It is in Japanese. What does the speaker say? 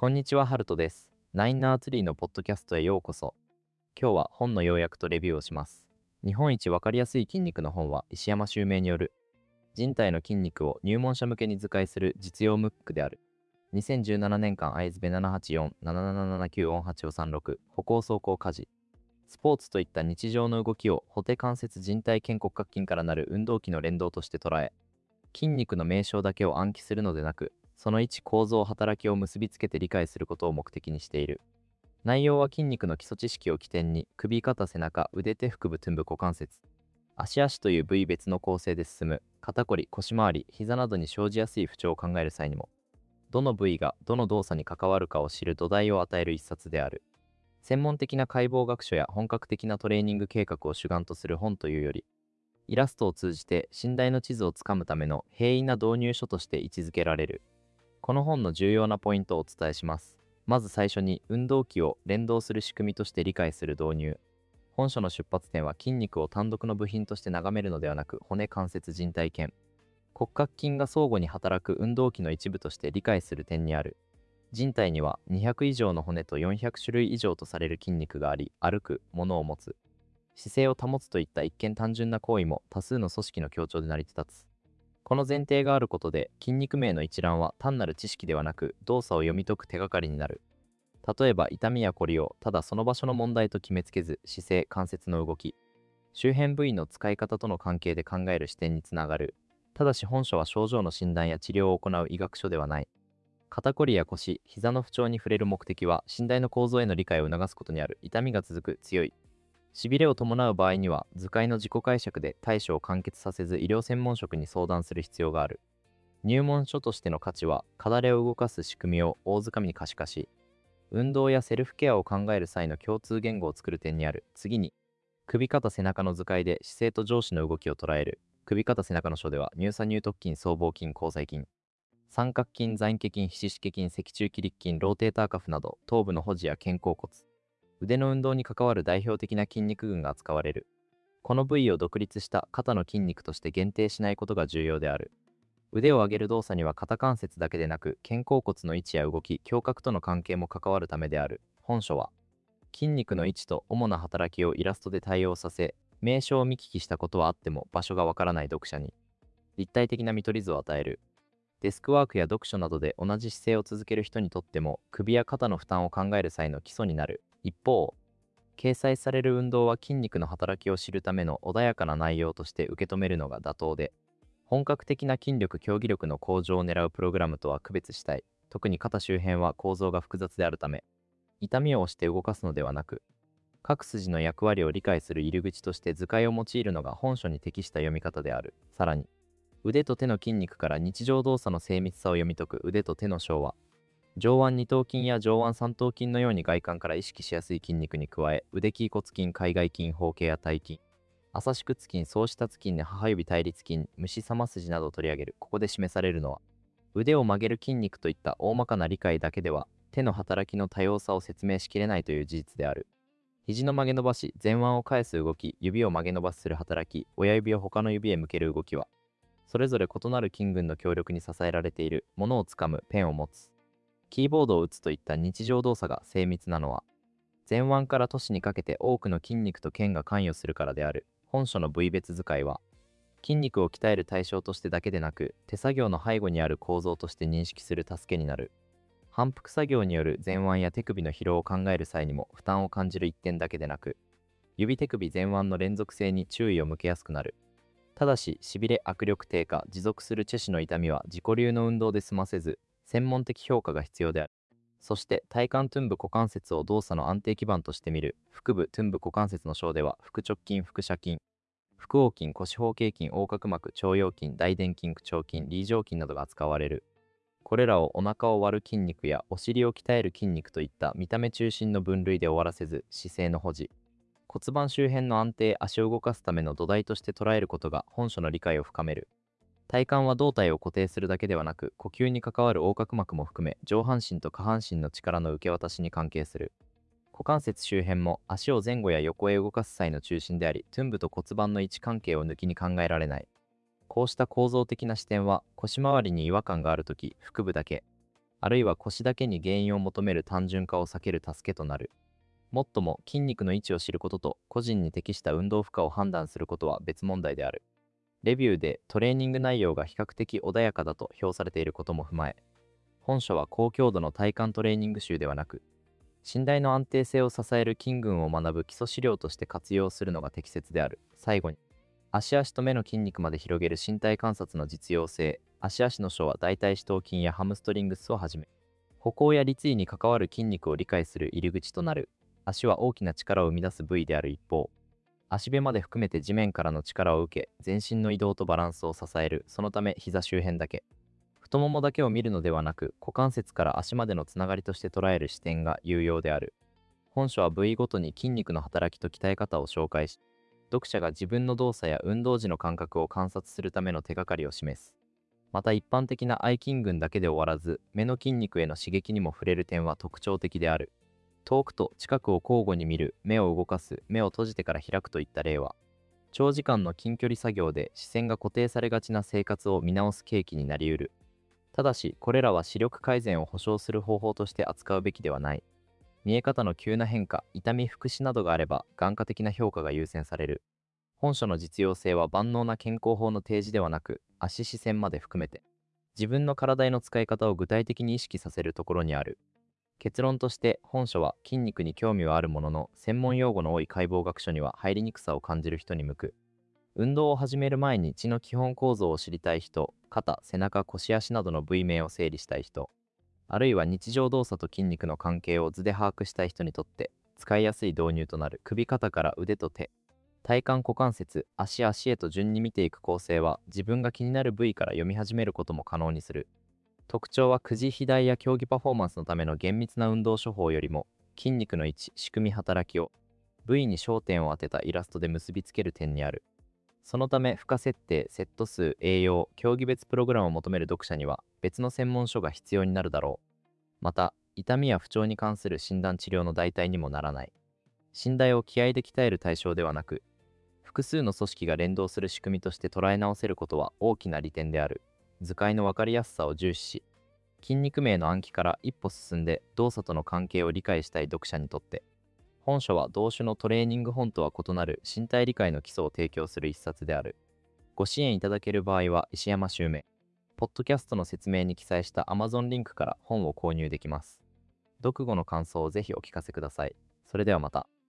こんにちは、ハルトです。ナインナーツリーのポッドキャストへようこそ。今日は本の要約とレビューをします。日本一わかりやすい筋肉の本は石山周明による人体の筋肉を入門者向けに図解する実用ムックである。2017年間アイズベ784-7779-4836歩行走行家事。スポーツといった日常の動きを補手関節人体肩骨格筋からなる運動器の連動として捉え、筋肉の名称だけを暗記するのでなく、その位置構造働きを結びつけて理解することを目的にしている。内容は筋肉の基礎知識を起点に首肩背中腕手腹部トゥン部股関節足という部位別の構成で進む肩こり腰回り膝などに生じやすい不調を考える際にもどの部位がどの動作に関わるかを知る土台を与える一冊である。専門的な解剖学書や本格的なトレーニング計画を主眼とする本というより、イラストを通じて寝台の地図をつかむための平易な導入書として位置づけられる。この本の重要なポイントをお伝えします。まず最初に運動器を連動する仕組みとして理解する導入。本書の出発点は筋肉を単独の部品として眺めるのではなく、骨関節人体腱骨格筋が相互に働く運動器の一部として理解する点にある。人体には200以上の骨と400種類以上とされる筋肉があり、歩く、物を持つ、姿勢を保つといった一見単純な行為も多数の組織の協調で成り立つ。この前提があることで筋肉名の一覧は単なる知識ではなく動作を読み解く手がかりになる。例えば痛みやこりをただその場所の問題と決めつけず、姿勢関節の動き周辺部位の使い方との関係で考える視点につながる。ただし本書は症状の診断や治療を行う医学書ではない。肩こりや腰膝の不調に触れる目的は診断の構造への理解を促すことにある。痛みが続く強いしびれを伴う場合には図解の自己解釈で対処を完結させず医療専門職に相談する必要がある。入門書としての価値は課題を動かす仕組みを大掴みに可視化し、運動やセルフケアを考える際の共通言語を作る点にある。次に首肩背中の図解で姿勢と上肢の動きを捉える。首肩背中の書では乳鎖乳突筋僧帽筋広細筋三角筋残形筋菱式筋脊柱起立筋ローテーターカフなど頭部の保持や肩甲骨腕の運動に関わる代表的な筋肉群が扱われる。この部位を独立した肩の筋肉として限定しないことが重要である。腕を上げる動作には肩関節だけでなく肩甲骨の位置や動き胸郭との関係も関わるためである。本書は筋肉の位置と主な働きをイラストで対応させ、名称を見聞きしたことはあっても場所がわからない読者に立体的な見取り図を与える。デスクワークや読書などで同じ姿勢を続ける人にとっても首や肩の負担を考える際の基礎になる。一方、掲載される運動は筋肉の働きを知るための穏やかな内容として受け止めるのが妥当で、本格的な筋力競技力の向上を狙うプログラムとは区別したい。特に肩周辺は構造が複雑であるため、痛みを押して動かすのではなく、各筋の役割を理解する入り口として図解を用いるのが本書に適した読み方である。さらに、腕と手の筋肉から日常動作の精密さを読み解く腕と手の章は、上腕二頭筋や上腕三頭筋のように外観から意識しやすい筋肉に加え、腕筋骨筋海外筋包茎や体筋朝支屈筋総支達筋で母指対立筋虫様筋などを取り上げる。ここで示されるのは腕を曲げる筋肉といった大まかな理解だけでは手の働きの多様さを説明しきれないという事実である。肘の曲げ伸ばし前腕を返す動き指を曲げ伸ばしする働き親指を他の指へ向ける動きはそれぞれ異なる筋群の協力に支えられている。物をつかむペンを持つキーボードを打つといった日常動作が精密なのは前腕から都市にかけて多くの筋肉と腱が関与するからである。本書の部位別図解は筋肉を鍛える対象としてだけでなく手作業の背後にある構造として認識する助けになる。反復作業による前腕や手首の疲労を考える際にも負担を感じる一点だけでなく指手首前腕の連続性に注意を向けやすくなる。ただし、しびれ握力低下、持続するチェシの痛みは自己流の運動で済ませず、専門的評価が必要である。そして、体幹トゥン部股関節を動作の安定基盤としてみる。腹部トゥン部股関節の章では、腹直筋、腹斜筋、腹横筋、腰包茎筋、横隔膜、腸腰筋、大臀筋、腹腸筋、梨状筋などが扱われる。これらをお腹を割る筋肉やお尻を鍛える筋肉といった見た目中心の分類で終わらせず、姿勢の保持、骨盤周辺の安定、足を動かすための土台として捉えることが本書の理解を深める。体幹は胴体を固定するだけではなく、呼吸に関わる横隔膜も含め、上半身と下半身の力の受け渡しに関係する。股関節周辺も足を前後や横へ動かす際の中心であり、トゥン部と骨盤の位置関係を抜きに考えられない。こうした構造的な視点は、腰回りに違和感があるとき、腹部だけ、 あるいは腰だけに原因を求める単純化を避ける助けとなる。もっとも筋肉の位置を知ることと個人に適した運動負荷を判断することは別問題である。レビューでトレーニング内容が比較的穏やかだと評されていることも踏まえ、本書は高強度の体幹トレーニング集ではなく、信頼の安定性を支える筋群を学ぶ基礎資料として活用するのが適切である。最後に、足足と目の筋肉まで広げる身体観察の実用性。足足の書は大腿四頭筋やハムストリングスをはじめ、歩行や立位に関わる筋肉を理解する入り口となる。足は大きな力を生み出す部位である一方、足辺まで含めて地面からの力を受け、全身の移動とバランスを支える。そのため膝周辺だけ、太ももだけを見るのではなく、股関節から足までのつながりとして捉える視点が有用である。本書は部位ごとに筋肉の働きと鍛え方を紹介し、読者が自分の動作や運動時の感覚を観察するための手がかりを示す。また一般的な愛筋群だけで終わらず、目の筋肉への刺激にも触れる点は特徴的である。遠くと近くを交互に見る、目を動かす、目を閉じてから開くといった例は、長時間の近距離作業で視線が固定されがちな生活を見直す契機になりうる。ただし、これらは視力改善を保証する方法として扱うべきではない。見え方の急な変化、痛み福祉などがあれば、眼科的な評価が優先される。本書の実用性は万能な健康法の提示ではなく、足視線まで含めて、自分の体への使い方を具体的に意識させるところにある。結論として、本書は筋肉に興味はあるものの、専門用語の多い解剖学書には入りにくさを感じる人に向く。運動を始める前に血の基本構造を知りたい人、肩、背中、腰足などの部位名を整理したい人、あるいは日常動作と筋肉の関係を図で把握したい人にとって、使いやすい導入となる。首肩から腕と手、体幹股関節、足へと順に見ていく構成は、自分が気になる部位から読み始めることも可能にする。特徴はくじ肥大や競技パフォーマンスのための厳密な運動処方よりも、筋肉の位置、仕組み働きを、部位に焦点を当てたイラストで結びつける点にある。そのため、負荷設定、セット数、栄養、競技別プログラムを求める読者には、別の専門書が必要になるだろう。また、痛みや不調に関する診断治療の代替にもならない。信頼を気合で鍛える対象ではなく、複数の組織が連動する仕組みとして捉え直せることは大きな利点である。図解の分かりやすさを重視し、筋肉名の暗記から一歩進んで動作との関係を理解したい読者にとって、本書は同種のトレーニング本とは異なる身体理解の基礎を提供する一冊である。ご支援いただける場合は石山周明、ポッドキャストの説明に記載した Amazon リンクから本を購入できます。読後の感想をぜひお聞かせください。それではまた。